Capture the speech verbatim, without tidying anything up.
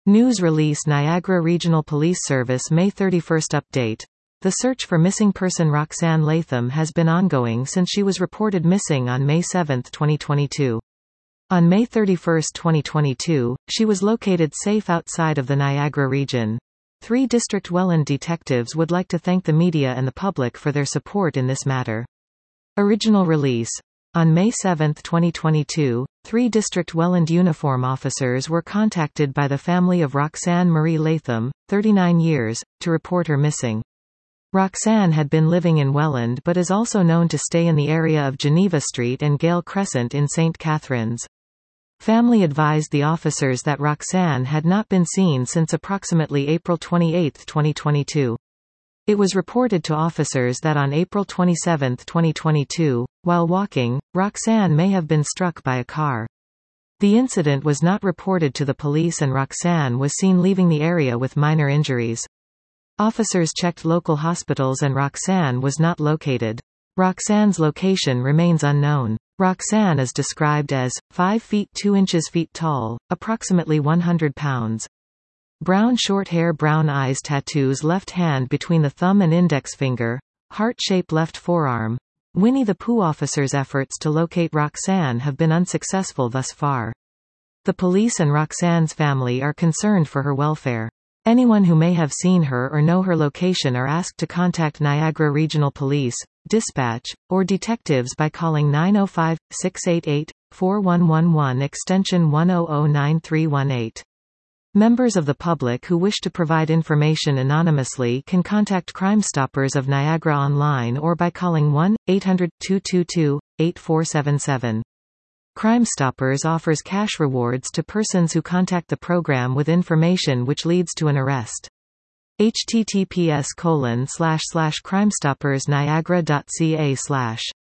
News release Niagara Regional Police Service May thirty-first update. The search for missing person Roxanne Latham has been ongoing since she was reported missing on May seventh twenty twenty-two. On May thirty-first twenty twenty-two, she was located safe outside of the Niagara region. Three District Welland detectives would like to thank the media and the public for their support in this matter. Original release. On May seventh twenty twenty-two, three District Welland uniform officers were contacted by the family of Roxanne Marie Latham, thirty-nine years, to report her missing. Roxanne had been living in Welland but is also known to stay in the area of Geneva Street and Gale Crescent in Saint Catharines. Family advised the officers that Roxanne had not been seen since approximately April twenty-eighth twenty twenty-two. It was reported to officers that on April twenty-seventh twenty twenty-two, while walking, Roxanne may have been struck by a car. The incident was not reported to the police and Roxanne was seen leaving the area with minor injuries. Officers checked local hospitals and Roxanne was not located. Roxanne's location remains unknown. Roxanne is described as five feet two inches feet tall, approximately one hundred pounds. Brown short hair, brown eyes, tattoos, left hand between the thumb and index finger, heart-shaped left forearm. Winnie the Pooh. Officers' efforts to locate Roxanne have been unsuccessful thus far. The police and Roxanne's family are concerned for her welfare. Anyone who may have seen her or know her location are asked to contact Niagara Regional Police, Dispatch, or detectives by calling nine oh five, six eight eight, four one one one extension one zero zero nine three one eight. Members of the public who wish to provide information anonymously can contact Crime Stoppers of Niagara online or by calling one eight hundred, two two two, eight four seven seven. Crime Stoppers offers cash rewards to persons who contact the program with information which leads to an arrest. H T T P S colon slash slash crimestoppersniagara dot C A slash